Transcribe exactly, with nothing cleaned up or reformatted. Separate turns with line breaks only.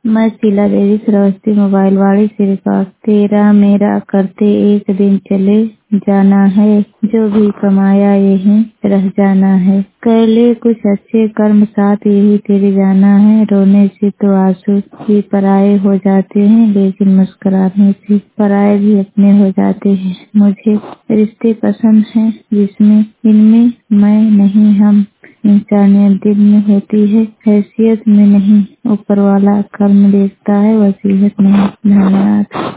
मैं शीला देवी श्रावस्ती मोबाइल वाड़ी से रिकॉर्ड तेरा मेरा करते एक दिन चले जाना है, जो भी कमाया यहीं रह जाना है। कर ले कुछ अच्छे कर्म साथ यही तेरे जाना है। रोने से तो आंसू भी पराये हो जाते हैं, लेकिन मुस्कुराने से पराये भी अपने हो जाते हैं। मुझे रिश्ते पसंद हैं जिसमें इनमें मैं नहीं हम, इंसानियत दिल में होती है, हैसियत में नहीं। ऊपर वाला कर्म देखता है, वसीयत नहीं। धन्यवाद।